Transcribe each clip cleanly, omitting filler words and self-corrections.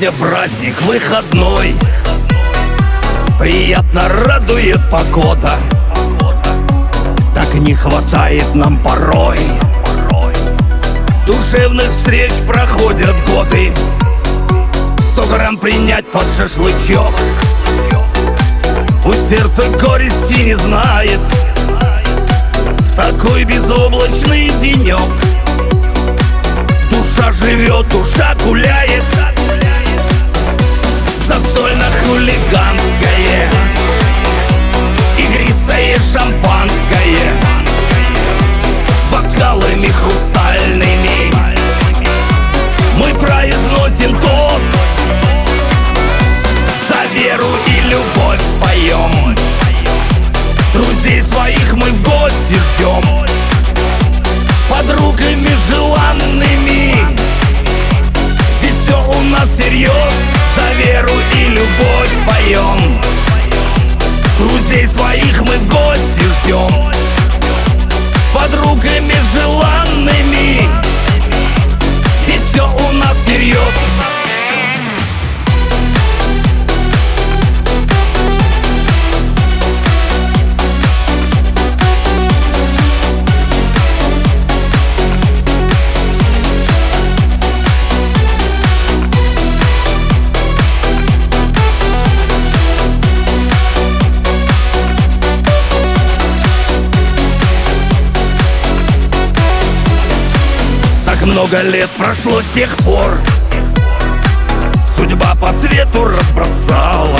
Сегодня праздник выходной, приятно радует погода. Так не хватает нам порой душевных встреч, проходят годы. 100 грамм принять под шашлычок, пусть сердце горести не знает в такой безоблачный денек. Душа живет, душа гуляет, застольно-хулиганское, игристое шампанское с бокалами хрустальными. Мы произносим тост, за веру и любовь поем. Друзей своих мы в гости ждем, с подругами желанными, ведь все у нас всерьез. За веру и любовь поем. Друзей своих мы в гости ждем, с подругами желанными, ведь все у нас всерьез. Много лет прошло с тех пор, судьба по свету разбросала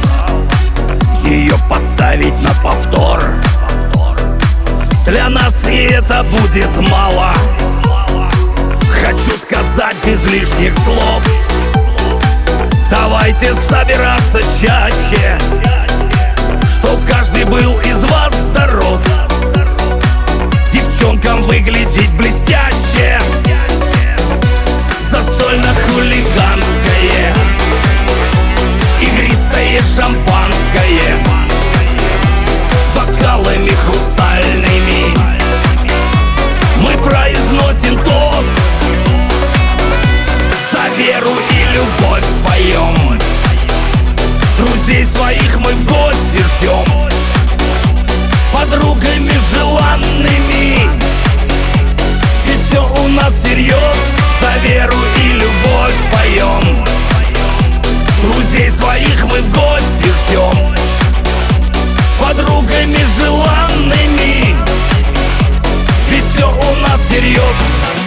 ее поставить на повтор. Для нас и это будет мало. Хочу сказать без лишних слов: давайте собираться чаще, чтоб каждый был из вас здоров, девчонкам выглядеть блестяще. Застольно-хулиганское, игристое шампанское с бокалами хрустальными. Мы произносим тост, за веру и любовь поем. Друзей своих мы в гости ждем, с подругами желанными, ведь все у нас всерьез. За веру и любовь поем. Друзей своих мы в гости ждем, с подругами желанными, ведь все у нас всерьез.